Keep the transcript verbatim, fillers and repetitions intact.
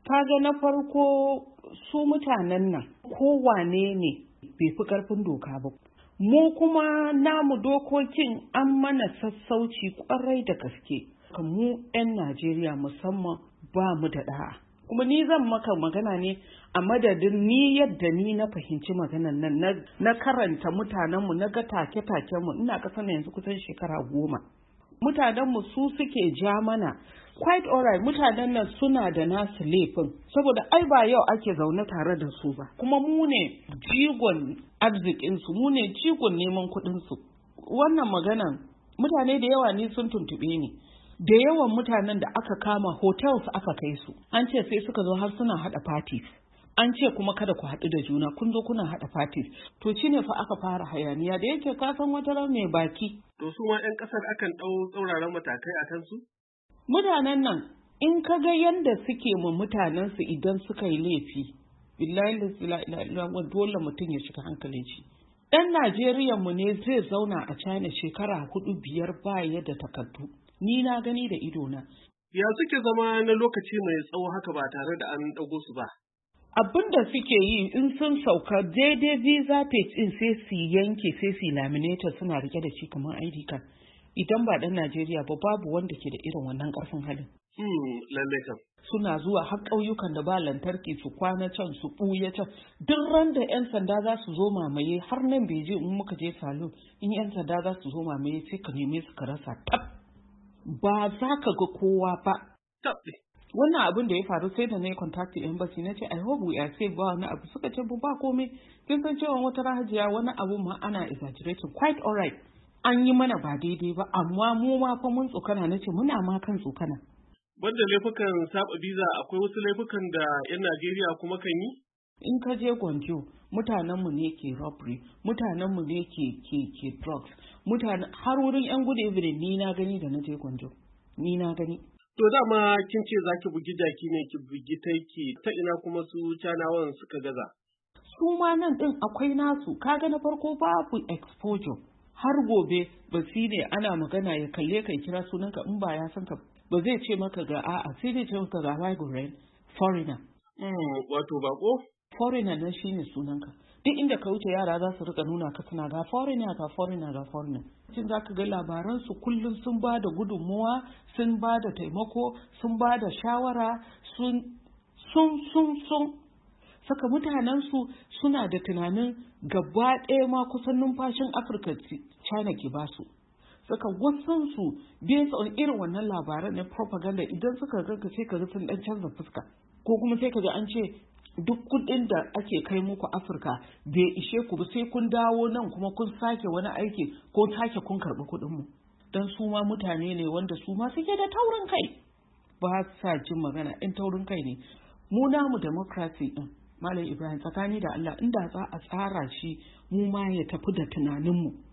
Kaga na farko su mutanen nan kowane ne bai fi ƙarfin doka ba. Mu kuma namu dokokin an mana sassauci kwarai da gaske. Mu 'yan Najeriya musamman ba mu da da'a. Kuma ni zan maka magana ne a madadin ni yadda ni na fahimci maganan nan na karanta mutanenmu na ga take-takenmu ina ƙasa na yanzu kusan shekara goma. Mutanenmu su suke ja mana. Quite alright, mutanen nan suna da nasu laifin saboda ai ba yau ake zaune tare da su ba. Kuma mu ne jigon arzikinsu, mu ne jigon neman kuɗinsu. Wannan maganan mutane da yawa ne sun tuntuɓe ni. Da yawan mutanen da aka kama hotels aka kai su. An ce sai suka zo har suna haɗa parties. An ce kuma kada ku haɗu da juna, kun zo kuna haɗa parties. To shi ne fa aka fara hayaniya da yake kasan wata ran mai baki. To su ma 'yan ƙasar akan ɗau tsauraran matakai a kansu? Mutanen nan in ka ga yanda suke ma mutanensu idan suka yi laifi, billahi la ilaha illallah dole mutum ya shiga hankalin shi. Ɗan Najeriya mu ne zai zauna a China shekara hudu biyar baya da takardu. Ni na gani da idona. Ya suke zama na lokaci mai tsawo haka ba tare da an ɗago su ba? Abin da suke yi in sun sauka daidai visa page in sai su yanke sai su laminator suna rike da shi kamar I D card. Idan ba ɗan Najeriya ba babu wanda ke da irin wannan ƙarfin halin. Hmm, lallai kam. Suna zuwa har ƙauyukan da ba lantarki su kwana can su ɓuya can. Duk ran da 'yan sanda za su zo mamaye har nan Beijing in muka je salon in 'yan sanda za su zo mamaye sai ka neme su ka rasa tab. Ba za ka ga kowa ba. Tabbi. Wannan abin da ya faru sai da na yi contact embassy na ce I hope we are safe ba wani abu suka ce ba komai. Kin san cewa wata rahajiya wani abu ma ana exaggerating quite alright. An yi mana ba daidai ba amma mu ma fa mun tsokana na ce muna ma kan tsokana. Banda laifukan saba visa akwai wasu laifukan da 'yan Najeriya kuma kan yi? In ka je Gwanjo mutanenmu ne ke robbery, mutanenmu ne ke ke ke drugs, mutane har wurin 'yan gudu evidence ni na gani da na je Gwanjo. Ni na gani. To dama kin ce za ki bugi jaki ne ki bugi taiki ta ina kuma su canawan suka gaza? Su ma nan ɗin akwai nasu kaga na farko babu exposure har gobe basi ne ana magana ya kalle kai kira sunanka in ba ya san ka ba zai ce maka ga a'a sai dai ce maka ga migrant foreigner. Mm, wato bako? Foreigner nan shine sunanka. Duk inda ka wuce yara za su rika nuna ka suna ga foreigner ga foreigner ga foreigner. Cin za ka ga labaran su kullum sun ba da gudunmuwa, sun ba da taimako, sun ba da shawara, sun sun sun sun saka mutanen su suna da tunanin gaba ɗaya ma kusan numfashin Afirka China ke ba su. Saka wasan su based on irin wannan labaran na propaganda idan suka ga sai ka ga sun dan canza fuska ko kuma sai ka ga an ce duk kudin da ake kai muku Afirka bai ishe ku ba sai kun dawo nan kuma kun sake wani aiki ko sake kun karɓi kuɗin mu dan su ma mutane ne wanda su ma suke da taurin kai ba sa jin magana in taurin kai ne mu namu democracy din Malam Ibrahim tsakani da Allah inda za a tsara shi mu ma ya tafi da tunanin mu